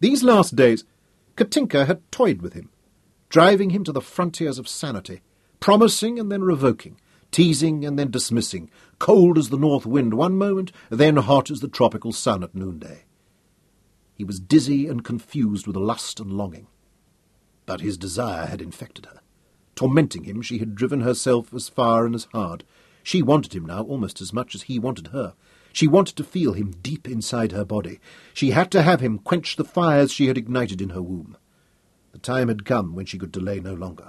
These last days, Katinka had toyed with him, driving him to the frontiers of sanity, promising and then revoking, teasing and then dismissing, cold as the north wind one moment, then hot as the tropical sun at noonday. He was dizzy and confused with lust and longing. But his desire had infected her. Tormenting him, she had driven herself as far and as hard. She wanted him now almost as much as he wanted her. She wanted to feel him deep inside her body. She had to have him quench the fires she had ignited in her womb. The time had come when she could delay no longer.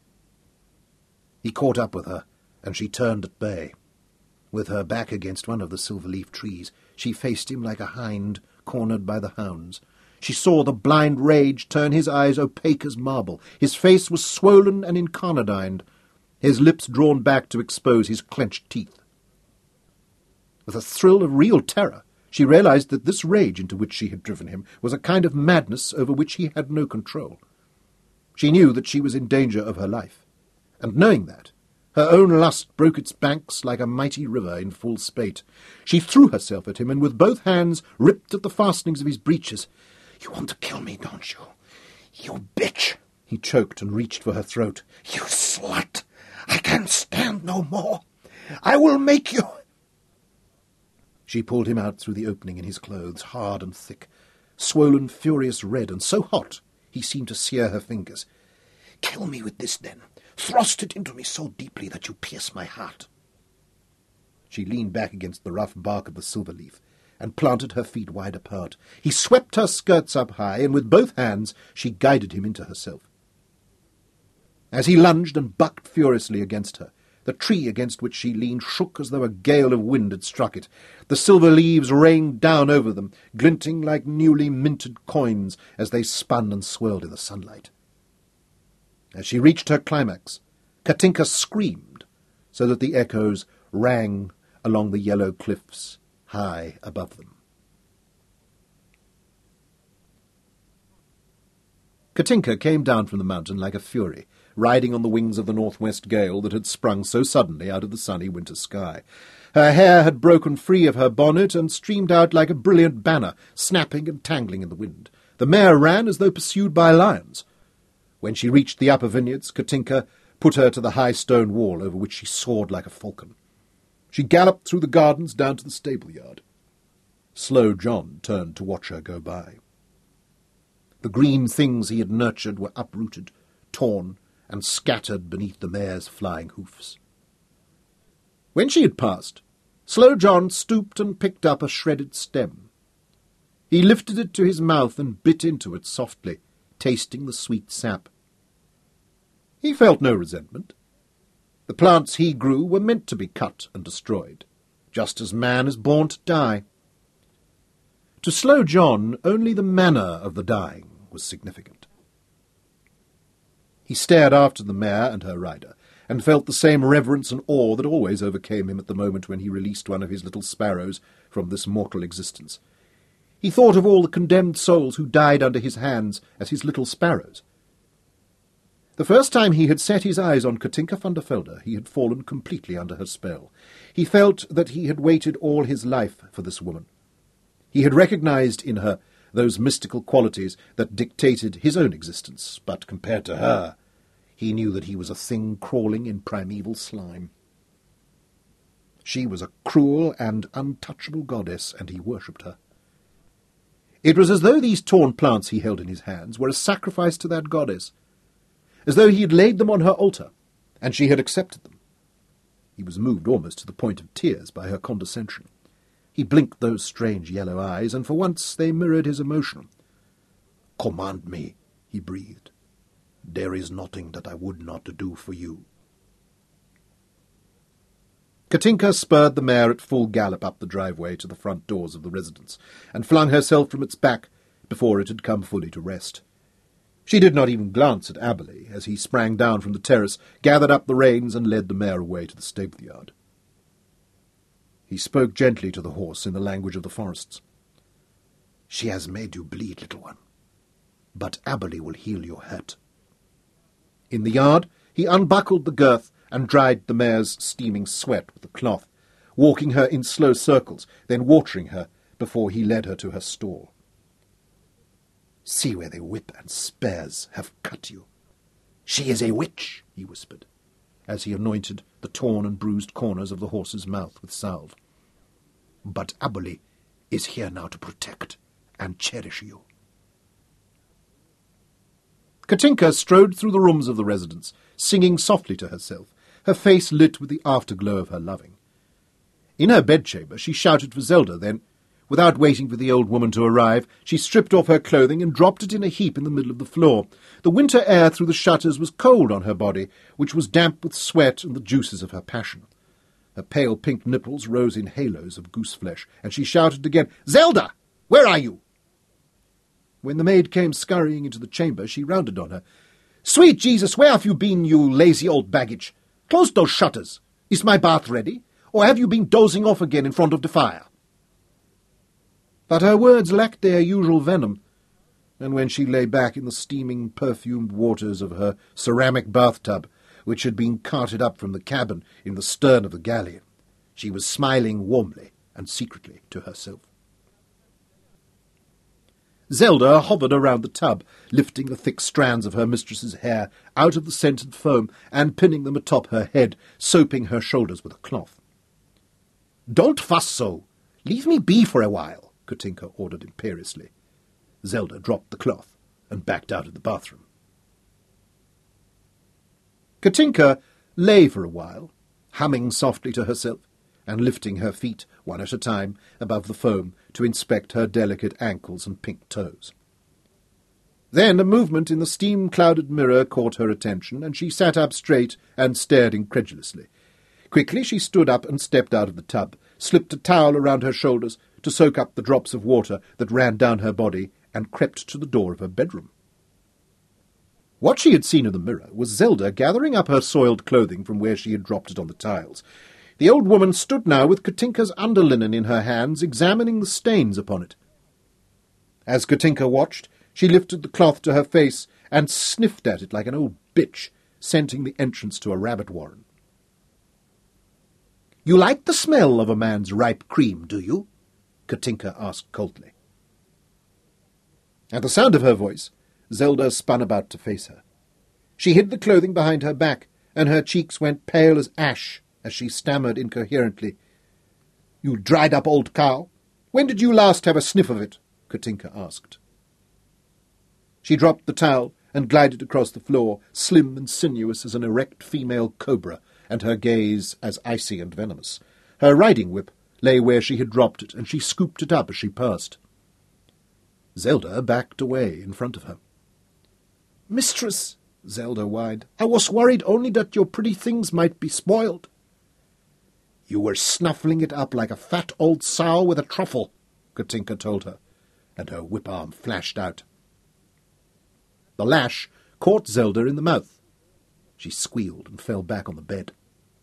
He caught up with her, and she turned at bay. With her back against one of the silver-leaf trees, she faced him like a hind cornered by the hounds. She saw the blind rage turn his eyes opaque as marble. His face was swollen and incarnadined, his lips drawn back to expose his clenched teeth. With a thrill of real terror, she realized that this rage into which she had driven him was a kind of madness over which he had no control. She knew that she was in danger of her life, and knowing that, her own lust broke its banks like a mighty river in full spate. She threw herself at him, and with both hands ripped at the fastenings of his breeches. "You want to kill me, don't you? You bitch!" He choked and reached for her throat. "You slut! I can't stand no more! I will make you—" She pulled him out through the opening in his clothes, hard and thick, swollen, furious red, and so hot he seemed to sear her fingers. "Kill me with this, then. Thrust it into me so deeply that you pierce my heart." She leaned back against the rough bark of the silver leaf and planted her feet wide apart. He swept her skirts up high, and with both hands she guided him into herself. As he lunged and bucked furiously against her, the tree against which she leaned shook as though a gale of wind had struck it. The silver leaves rained down over them, glinting like newly minted coins as they spun and swirled in the sunlight. As she reached her climax, Katinka screamed, so that the echoes rang along the yellow cliffs high above them. Katinka came down from the mountain like a fury, riding on the wings of the northwest gale that had sprung so suddenly out of the sunny winter sky. Her hair had broken free of her bonnet and streamed out like a brilliant banner, snapping and tangling in the wind. The mare ran as though pursued by lions. When she reached the upper vineyards, Katinka put her to the high stone wall over which she soared like a falcon. She galloped through the gardens down to the stable-yard. Slow John turned to watch her go by. The green things he had nurtured were uprooted, torn, and scattered beneath the mare's flying hoofs. When she had passed, Slow John stooped and picked up a shredded stem. He lifted it to his mouth and bit into it softly, tasting the sweet sap. He felt no resentment. The plants he grew were meant to be cut and destroyed, just as man is born to die. To Slow John, only the manner of the dying was significant. He stared after the mare and her rider, and felt the same reverence and awe that always overcame him at the moment when he released one of his little sparrows from this mortal existence. He thought of all the condemned souls who died under his hands as his little sparrows. The first time he had set his eyes on Katinka van der Velde, he had fallen completely under her spell. He felt that he had waited all his life for this woman. He had recognized in her those mystical qualities that dictated his own existence, but compared to her, he knew that he was a thing crawling in primeval slime. She was a cruel and untouchable goddess, and he worshipped her. It was as though these torn plants he held in his hands were a sacrifice to that goddess, as though he had laid them on her altar, and she had accepted them. He was moved almost to the point of tears by her condescension. He blinked those strange yellow eyes, and for once they mirrored his emotion. "Command me," he breathed. "There is nothing that I would not do for you." Katinka spurred the mare at full gallop up the driveway to the front doors of the residence, and flung herself from its back before it had come fully to rest. She did not even glance at Aberley as he sprang down from the terrace, gathered up the reins, and led the mare away to the stable-yard. He spoke gently to the horse in the language of the forests. "She has made you bleed, little one, but Aberley will heal your hurt." In the yard he unbuckled the girth and dried the mare's steaming sweat with the cloth, walking her in slow circles, then watering her before he led her to her stall. See where the whip and spears have cut you. She is a witch, he whispered, as he anointed the torn and bruised corners of the horse's mouth with salve. But Aberley is here now to protect and cherish you. Katinka strode through the rooms of the residence, singing softly to herself, her face lit with the afterglow of her loving. In her bedchamber she shouted for Zelda, then, without waiting for the old woman to arrive, she stripped off her clothing and dropped it in a heap in the middle of the floor. The winter air through the shutters was cold on her body, which was damp with sweat and the juices of her passion. Her pale pink nipples rose in halos of goose-flesh, and she shouted again, "Zelda! Where are you?" When the maid came scurrying into the chamber, she rounded on her. "Sweet Jesus, where have you been, you lazy old baggage? Close those shutters. Is my bath ready? Or have you been dozing off again in front of the fire?" But her words lacked their usual venom, and when she lay back in the steaming, perfumed waters of her ceramic bathtub, which had been carted up from the cabin in the stern of the galley, she was smiling warmly and secretly to herself. Zelda hovered around the tub, lifting the thick strands of her mistress's hair out of the scented foam and pinning them atop her head, soaping her shoulders with a cloth. "Don't fuss so. Leave me be for a while," Katinka ordered imperiously. Zelda dropped the cloth and backed out of the bathroom. Katinka lay for a while, humming softly to herself, and lifting her feet, one at a time, above the foam to inspect her delicate ankles and pink toes. Then a movement in the steam-clouded mirror caught her attention, and she sat up straight and stared incredulously. Quickly she stood up and stepped out of the tub, slipped a towel around her shoulders to soak up the drops of water that ran down her body, and crept to the door of her bedroom. What she had seen in the mirror was Zelda gathering up her soiled clothing from where she had dropped it on the tiles. The old woman stood now with Katinka's underlinen in her hands, examining the stains upon it. As Katinka watched, she lifted the cloth to her face and sniffed at it like an old bitch, scenting the entrance to a rabbit warren. "You like the smell of a man's ripe cream, do you?" Katinka asked coldly. At the sound of her voice, Zelda spun about to face her. She hid the clothing behind her back, and her cheeks went pale as ash as she stammered incoherently. "You dried-up old cow! When did you last have a sniff of it?" Katinka asked. She dropped the towel and glided across the floor, slim and sinuous as an erect female cobra, and her gaze as icy and venomous. Her riding-whip lay where she had dropped it, and she scooped it up as she passed. Zelda backed away in front of her. "Mistress," Zelda whined, "I was worried only that your pretty things might be spoiled." "You were snuffling it up like a fat old sow with a truffle," Katinka told her, and her whip-arm flashed out. The lash caught Zelda in the mouth. She squealed and fell back on the bed.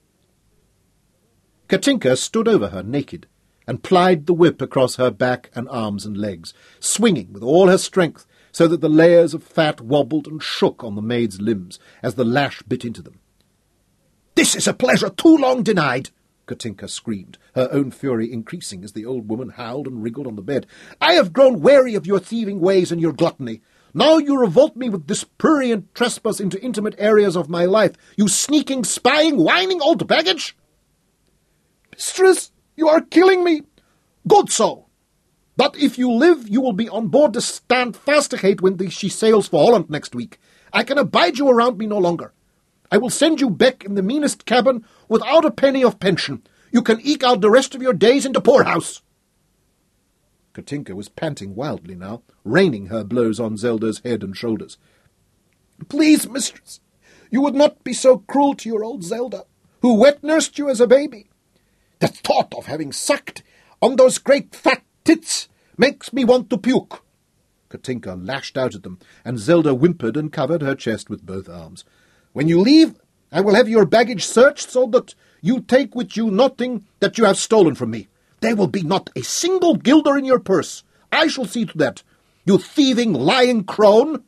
Katinka stood over her naked and plied the whip across her back and arms and legs, swinging with all her strength so that the layers of fat wobbled and shook on the maid's limbs as the lash bit into them. "This is a pleasure too long denied!" Katinka screamed, her own fury increasing as the old woman howled and wriggled on the bed. "I have grown weary of your thieving ways and your gluttony. Now you revolt me with this prurient trespass into intimate areas of my life, you sneaking, spying, whining old baggage!" "Mistress, you are killing me!" "Good so! But if you live, you will be on board the Standfastigheid when she sails for Holland next week. I can abide you around me no longer. I will send you back in the meanest cabin without a penny of pension. You can eke out the rest of your days in the poorhouse." Katinka was panting wildly now, raining her blows on Zelda's head and shoulders. "Please, mistress, you would not be so cruel to your old Zelda, who wet-nursed you as a baby. The thought of having sucked on those great fat tits makes me want to puke." Katinka lashed out at them, and Zelda whimpered and covered her chest with both arms. "When you leave, I will have your baggage searched so that you take with you nothing that you have stolen from me. There will be not a single guilder in your purse. I shall see to that, you thieving, lying crone."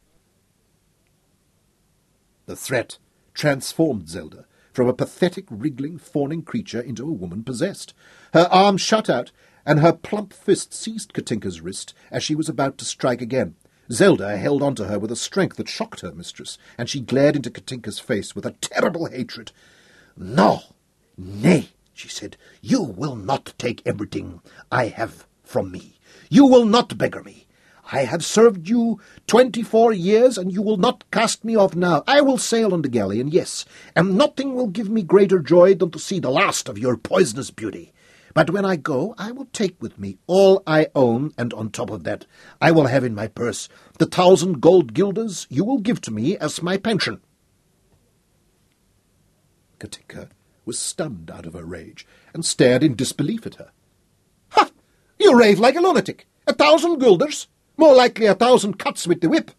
The threat transformed Zelda from a pathetic, wriggling, fawning creature into a woman possessed. Her arms shot out, and her plump fist seized Katinka's wrist as she was about to strike again. Zelda held on to her with a strength that shocked her mistress, and she glared into Katinka's face with a terrible hatred. "No, nay," she said, "you will not take everything I have from me. You will not beggar me. I have served you 24 years, and you will not cast me off now. I will sail on the galleon, yes, and nothing will give me greater joy than to see the last of your poisonous beauty. But when I go, I will take with me all I own, and on top of that, I will have in my purse the 1,000 gold guilders you will give to me as my pension." Katinka was stunned out of her rage, and stared in disbelief at her. "Ha! You rave like a lunatic! 1,000 guilders! More likely 1,000 cuts with the whip!"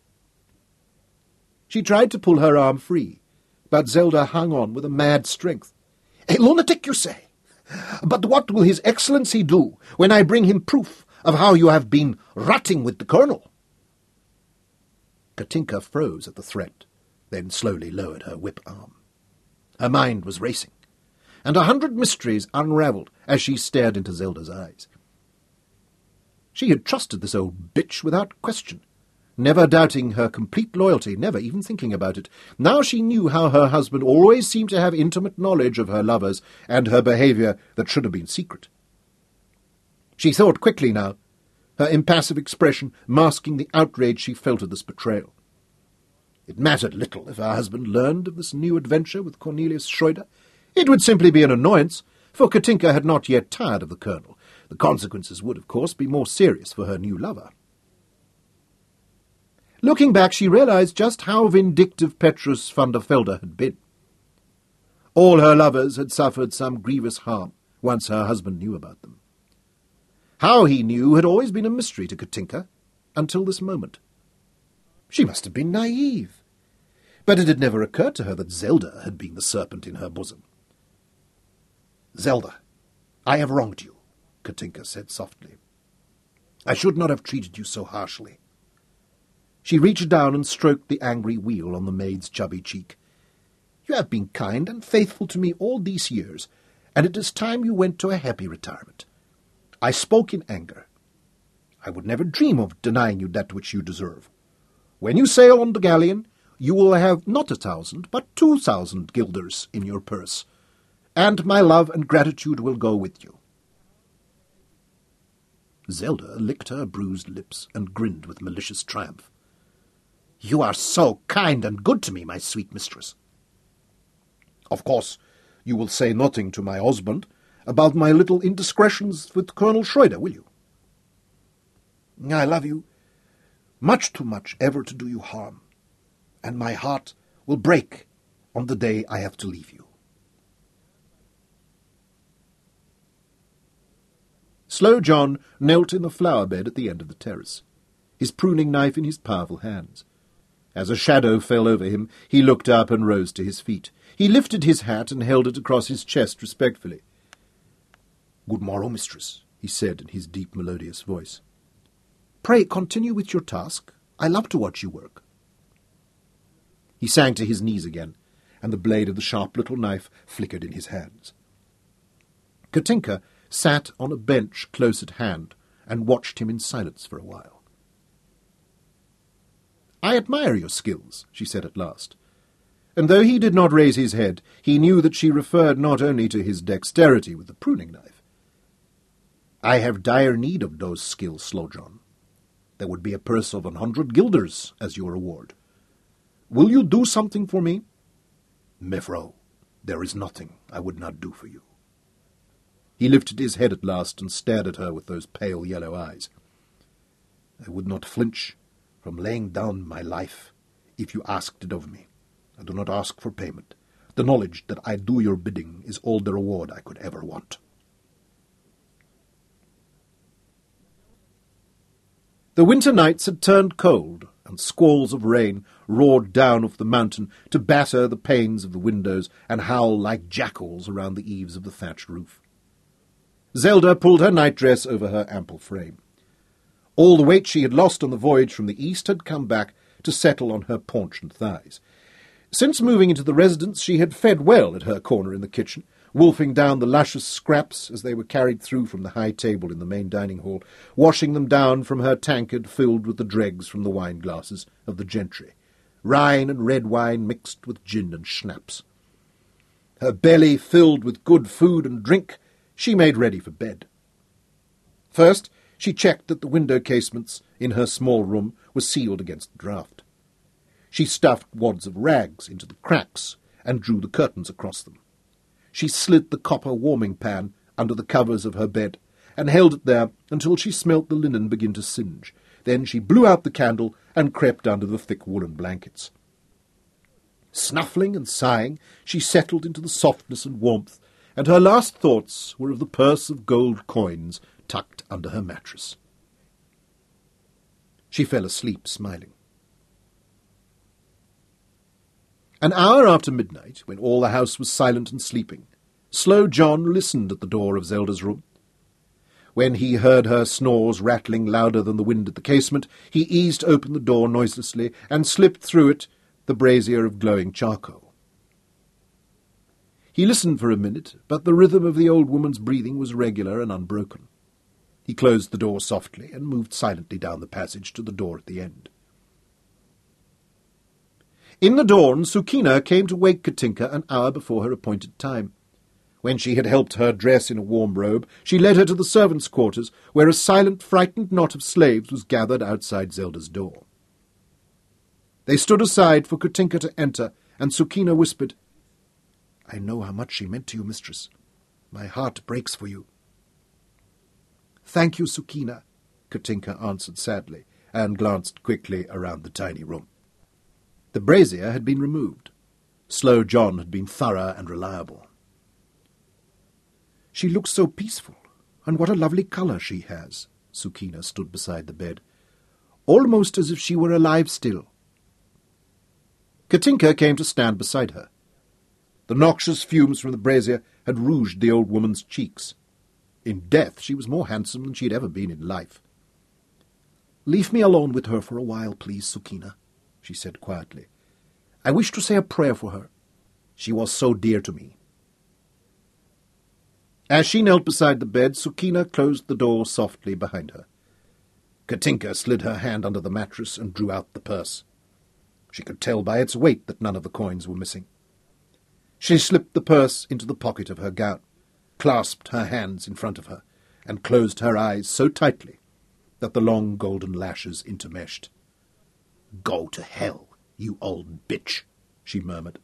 She tried to pull her arm free, but Zelda hung on with a mad strength. "A lunatic, you say? But what will His Excellency do when I bring him proof of how you have been ratting with the colonel?" Katinka froze at the threat, then slowly lowered her whip arm. Her mind was racing, and 100 mysteries unravelled as she stared into Zelda's eyes. She had trusted this old bitch without question, never doubting her complete loyalty, never even thinking about it. Now she knew how her husband always seemed to have intimate knowledge of her lovers and her behaviour that should have been secret. She thought quickly now, her impassive expression masking the outrage she felt at this betrayal. It mattered little if her husband learned of this new adventure with Cornelius Schroeder. It would simply be an annoyance, for Katinka had not yet tired of the colonel. The consequences would, of course, be more serious for her new lover. Looking back, she realized just how vindictive Petrus van der Velde had been. All her lovers had suffered some grievous harm once her husband knew about them. How he knew had always been a mystery to Katinka, until this moment. She must have been naive, but it had never occurred to her that Zelda had been the serpent in her bosom. "Zelda, I have wronged you," Katinka said softly. "I should not have treated you so harshly." She reached down and stroked the angry weal on the maid's chubby cheek. "You have been kind and faithful to me all these years, and it is time you went to a happy retirement. I spoke in anger. I would never dream of denying you that which you deserve. When you sail on the galleon, you will have not 1,000, but 2,000 guilders in your purse, and my love and gratitude will go with you." Zelda licked her bruised lips and grinned with malicious triumph. "You are so kind and good to me, my sweet mistress." "Of course, you will say nothing to my husband about my little indiscretions with Colonel Schroeder, will you?" "I love you much too much ever to do you harm, and my heart will break on the day I have to leave you." Slow John knelt in the flower bed at the end of the terrace, his pruning knife in his powerful hands. As a shadow fell over him, he looked up and rose to his feet. He lifted his hat and held it across his chest respectfully. "Good morrow, mistress," he said in his deep, melodious voice. "Pray continue with your task. I love to watch you work." He sank to his knees again, and the blade of the sharp little knife flickered in his hands. Katinka sat on a bench close at hand and watched him in silence for a while. "I admire your skills," she said at last. And though he did not raise his head, he knew that she referred not only to his dexterity with the pruning knife. "I have dire need of those skills, Slow John. There would be a purse of 100 guilders as your reward. Will you do something for me?" "Mevrouw, there is nothing I would not do for you." He lifted his head at last and stared at her with those pale yellow eyes. "I would not flinch from laying down my life if you asked it of me. I do not ask for payment. The knowledge that I do your bidding is all the reward I could ever want." The winter nights had turned cold, and squalls of rain roared down off the mountain to batter the panes of the windows and howl like jackals around the eaves of the thatched roof. Zelda pulled her nightdress over her ample frame. All the weight she had lost on the voyage from the east had come back to settle on her paunch and thighs. Since moving into the residence, she had fed well at her corner in the kitchen, wolfing down the luscious scraps as they were carried through from the high table in the main dining hall, washing them down from her tankard filled with the dregs from the wine-glasses of the gentry, Rhine and red wine mixed with gin and schnapps. Her belly filled with good food and drink, she made ready for bed. First, she checked that the window casements in her small room were sealed against the draught. She stuffed wads of rags into the cracks and drew the curtains across them. She slid the copper warming pan under the covers of her bed and held it there until she smelt the linen begin to singe. Then she blew out the candle and crept under the thick woolen blankets. Snuffling and sighing, she settled into the softness and warmth, and her last thoughts were of the purse of gold coins tucked under her mattress. She fell asleep, smiling. An hour after midnight, when all the house was silent and sleeping, Slow John listened at the door of Zelda's room. When he heard her snores rattling louder than the wind at the casement, he eased open the door noiselessly and slipped through it the brazier of glowing charcoal. He listened for a minute, but the rhythm of the old woman's breathing was regular and unbroken. He closed the door softly and moved silently down the passage to the door at the end. In the dawn, Sukina came to wake Katinka an hour before her appointed time. When she had helped her dress in a warm robe, she led her to the servants' quarters, where a silent, frightened knot of slaves was gathered outside Zelda's door. They stood aside for Katinka to enter, and Sukina whispered, "I know how much she meant to you, mistress. My heart breaks for you." "Thank you, Sukina," Katinka answered sadly, and glanced quickly around the tiny room. The brazier had been removed. Slow John had been thorough and reliable. "She looks so peaceful, and what a lovely colour she has." Sukina stood beside the bed, "almost as if she were alive still." Katinka came to stand beside her. The noxious fumes from the brazier had rouged the old woman's cheeks. In death she was more handsome than she had ever been in life. "Leave me alone with her for a while, please, Sukina," she said quietly. "I wish to say a prayer for her. She was so dear to me." As she knelt beside the bed, Sukina closed the door softly behind her. Katinka slid her hand under the mattress and drew out the purse. She could tell by its weight that none of the coins were missing. She slipped the purse into the pocket of her gown, clasped her hands in front of her, and closed her eyes so tightly that the long golden lashes intermeshed. "Go to hell, you old bitch," she murmured.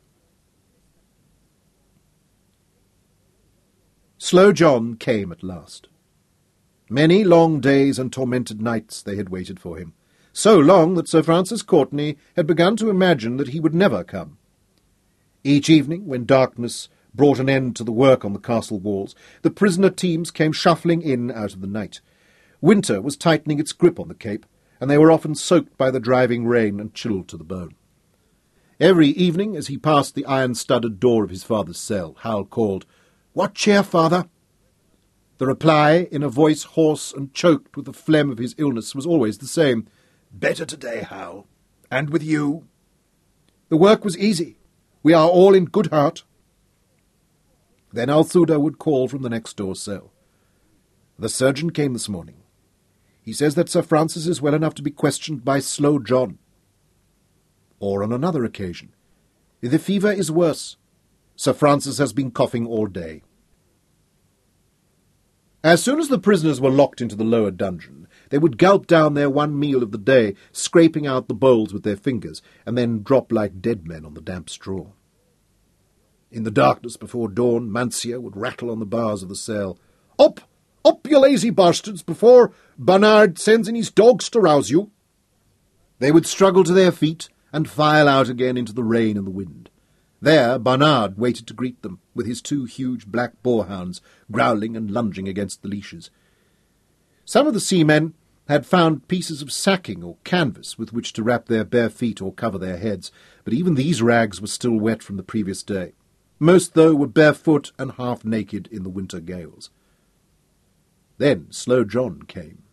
Slow John came at last. Many long days and tormented nights they had waited for him, so long that Sir Francis Courtenay had begun to imagine that he would never come. Each evening, when darkness brought an end to the work on the castle walls, the prisoner teams came shuffling in out of the night. Winter was tightening its grip on the Cape, and they were often soaked by the driving rain and chilled to the bone. Every evening, as he passed the iron-studded door of his father's cell, Hal called, "What cheer, father?" The reply, in a voice hoarse and choked with the phlegm of his illness, was always the same. "Better today, Hal. And with you?" "The work was easy. We are all in good heart." Then Althuda would call from the next-door cell. "The surgeon came this morning. He says that Sir Francis is well enough to be questioned by Slow John." Or on another occasion, "The fever is worse. Sir Francis has been coughing all day." As soon as the prisoners were locked into the lower dungeon, they would gulp down their one meal of the day, scraping out the bowls with their fingers, and then drop like dead men on the damp straw. In the darkness before dawn, Mancia would rattle on the bars of the cell. "Up! Up, you lazy bastards, before Bernard sends in his dogs to rouse you!" They would struggle to their feet and file out again into the rain and the wind. There Bernard waited to greet them, with his 2 huge black boarhounds growling and lunging against the leashes. Some of the seamen had found pieces of sacking or canvas with which to wrap their bare feet or cover their heads, but even these rags were still wet from the previous day. Most, though, were barefoot and half-naked in the winter gales. Then Slow John came.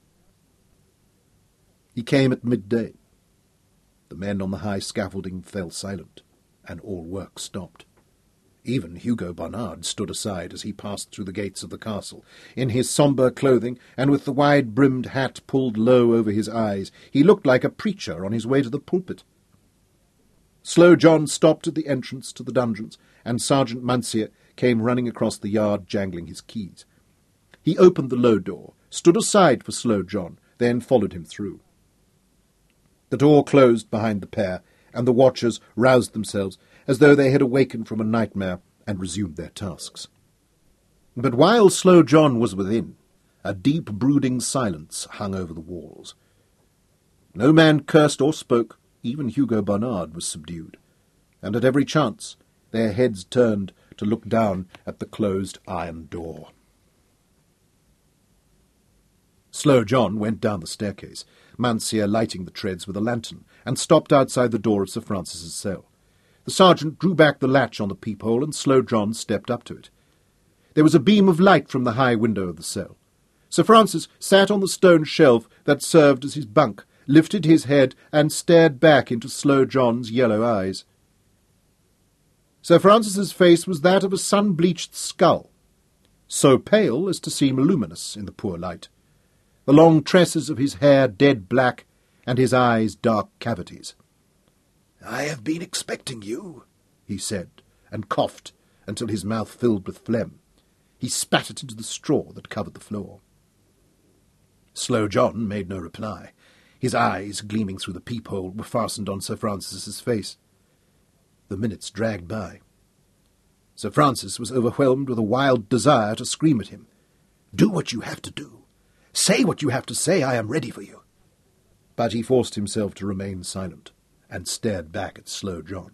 He came at midday. The men on the high scaffolding fell silent, and all work stopped. Even Hugo Bernard stood aside as he passed through the gates of the castle. In his sombre clothing, and with the wide-brimmed hat pulled low over his eyes, he looked like a preacher on his way to the pulpit. Slow John stopped at the entrance to the dungeons, and Sergeant Mancier came running across the yard, jangling his keys. He opened the low door, stood aside for Slow John, then followed him through. The door closed behind the pair, and the watchers roused themselves as though they had awakened from a nightmare and resumed their tasks. But while Slow John was within, a deep brooding silence hung over the walls. No man cursed or spoke. Even Hugo Bernard was subdued, and at every chance their heads turned to look down at the closed iron door. Slow John went down the staircase, Mancier lighting the treads with a lantern, and stopped outside the door of Sir Francis's cell. The sergeant drew back the latch on the peephole, and Slow John stepped up to it. There was a beam of light from the high window of the cell. Sir Francis sat on the stone shelf that served as his bunk, lifted his head, and stared back into Slow John's yellow eyes. Sir Francis's face was that of a sun-bleached skull, so pale as to seem luminous in the poor light, the long tresses of his hair dead black, and his eyes dark cavities. "I have been expecting you," he said, and coughed until his mouth filled with phlegm. He spat it into the straw that covered the floor. Slow John made no reply. His eyes, gleaming through the peephole, were fastened on Sir Francis's face. The minutes dragged by. Sir Francis was overwhelmed with a wild desire to scream at him. "Do what you have to do. Say what you have to say. I am ready for you." But he forced himself to remain silent, and stared back at Slow John.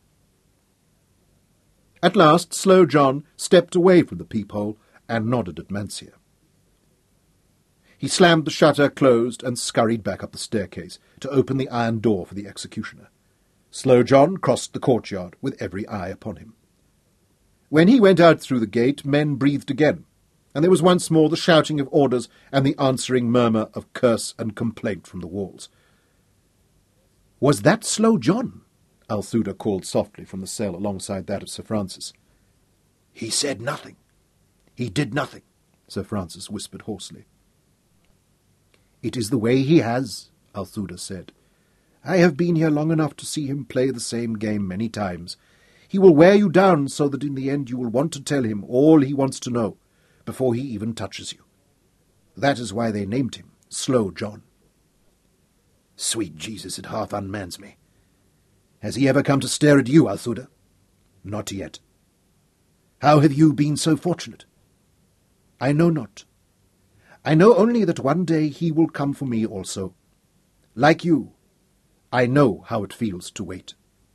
At last Slow John stepped away from the peephole and nodded at Mancier. He slammed the shutter closed and scurried back up the staircase to open the iron door for the executioner. Slow John crossed the courtyard with every eye upon him. When he went out through the gate, men breathed again, and there was once more the shouting of orders and the answering murmur of curse and complaint from the walls. "Was that Slow John?" Althuda called softly from the cell alongside that of Sir Francis. "He said nothing. He did nothing," Sir Francis whispered hoarsely. "It is the way he has," Althuda said. "I have been here long enough to see him play the same game many times. He will wear you down so that in the end you will want to tell him all he wants to know, before he even touches you. That is why they named him Slow John. Sweet Jesus, it half unmans me. Has he ever come to stare at you, Althuda?" "Not yet." "How have you been so fortunate?" "I know not. I know only that one day he will come for me also. Like you, I know how it feels to wait."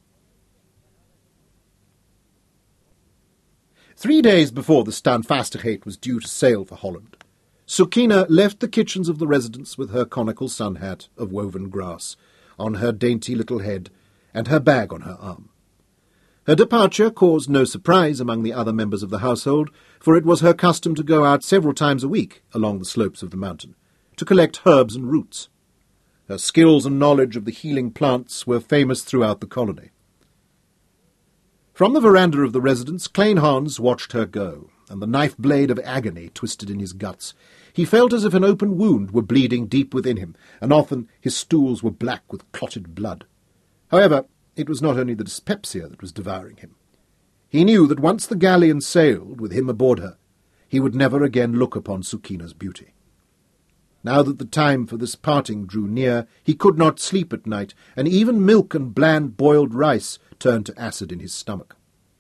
3 days before the Standvastigheid was due to sail for Holland, Sukina left the kitchens of the residence with her conical sun hat of woven grass on her dainty little head and her bag on her arm. Her departure caused no surprise among the other members of the household, for it was her custom to go out several times a week along the slopes of the mountain, to collect herbs and roots. Her skills and knowledge of the healing plants were famous throughout the colony. From the veranda of the residence, Klein Hans watched her go, and the knife-blade of agony twisted in his guts. He felt as if an open wound were bleeding deep within him, and often his stools were black with clotted blood. However, it was not only the dyspepsia that was devouring him. He knew that once the galleon sailed, with him aboard her, he would never again look upon Sukina's beauty. Now that the time for this parting drew near, he could not sleep at night, and even milk and bland boiled rice turned to acid in his stomach.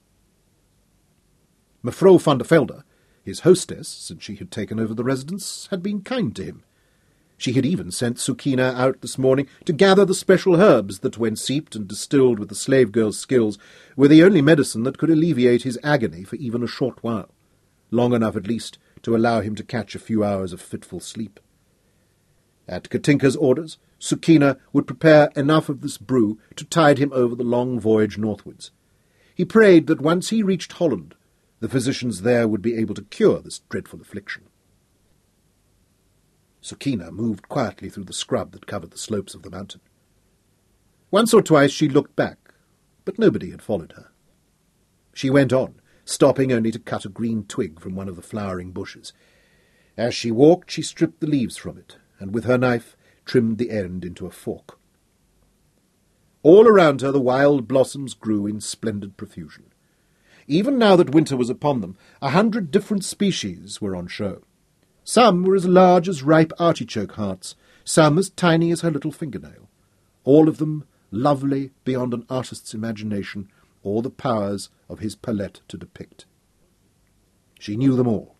Mevrouw van der Velde, his hostess, since she had taken over the residence, had been kind to him. She had even sent Sukina out this morning to gather the special herbs that, when steeped and distilled with the slave girl's skills, were the only medicine that could alleviate his agony for even a short while, long enough at least to allow him to catch a few hours of fitful sleep. At Katinka's orders, Sukina would prepare enough of this brew to tide him over the long voyage northwards. He prayed that once he reached Holland, the physicians there would be able to cure this dreadful affliction. Sukina moved quietly through the scrub that covered the slopes of the mountain. Once or twice she looked back, but nobody had followed her. She went on, stopping only to cut a green twig from one of the flowering bushes. As she walked, she stripped the leaves from it, and with her knife trimmed the end into a fork. All around her the wild blossoms grew in splendid profusion. Even now that winter was upon them, 100 different species were on show. Some were as large as ripe artichoke hearts, some as tiny as her little fingernail, all of them lovely beyond an artist's imagination or the powers of his palette to depict. She knew them all.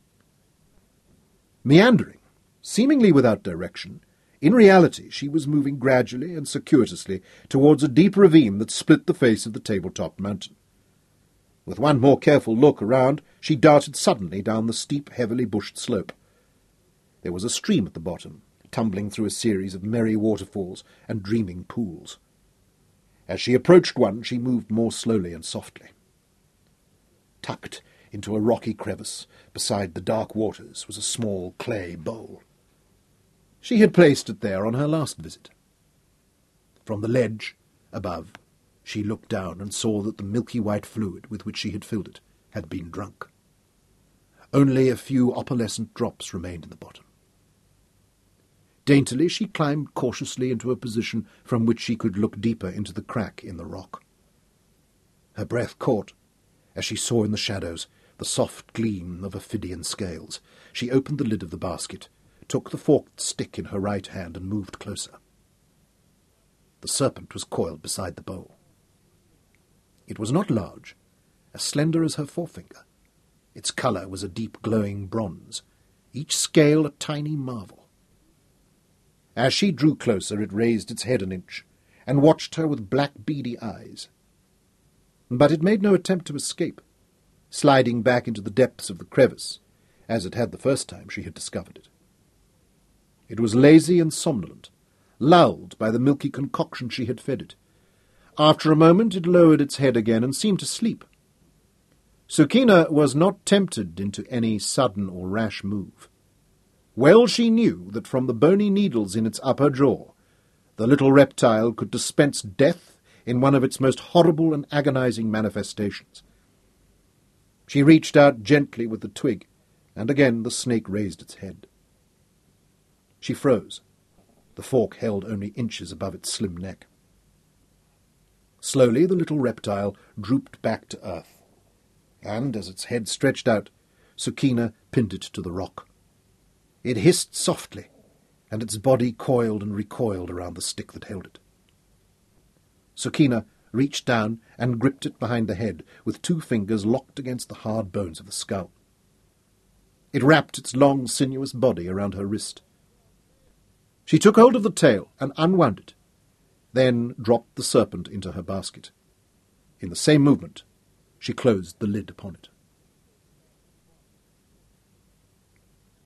Meandering, seemingly without direction, in reality she was moving gradually and circuitously towards a deep ravine that split the face of the tabletop mountain. With one more careful look around, she darted suddenly down the steep, heavily bushed slope. There was a stream at the bottom, tumbling through a series of merry waterfalls and dreaming pools. As she approached one, she moved more slowly and softly. Tucked into a rocky crevice beside the dark waters was a small clay bowl. She had placed it there on her last visit. From the ledge above, she looked down and saw that the milky white fluid with which she had filled it had been drunk. Only a few opalescent drops remained in the bottom. Daintily she climbed cautiously into a position from which she could look deeper into the crack in the rock. Her breath caught as she saw in the shadows the soft gleam of ophidian scales. She opened the lid of the basket, took the forked stick in her right hand, and moved closer. The serpent was coiled beside the bowl. It was not large, as slender as her forefinger. Its colour was a deep glowing bronze, each scale a tiny marvel. As she drew closer, it raised its head an inch, and watched her with black beady eyes. But it made no attempt to escape, sliding back into the depths of the crevice, as it had the first time she had discovered it. It was lazy and somnolent, lulled by the milky concoction she had fed it. After a moment it lowered its head again and seemed to sleep. Sukina was not tempted into any sudden or rash move. Well she knew that from the bony needles in its upper jaw, the little reptile could dispense death in one of its most horrible and agonizing manifestations. She reached out gently with the twig, and again the snake raised its head. She froze, the fork held only inches above its slim neck. Slowly the little reptile drooped back to earth, and as its head stretched out, Sukina pinned it to the rock. It hissed softly, and its body coiled and recoiled around the stick that held it. Sukina reached down and gripped it behind the head, with 2 fingers locked against the hard bones of the skull. It wrapped its long, sinuous body around her wrist. She took hold of the tail and unwound it, then dropped the serpent into her basket. In the same movement, she closed the lid upon it.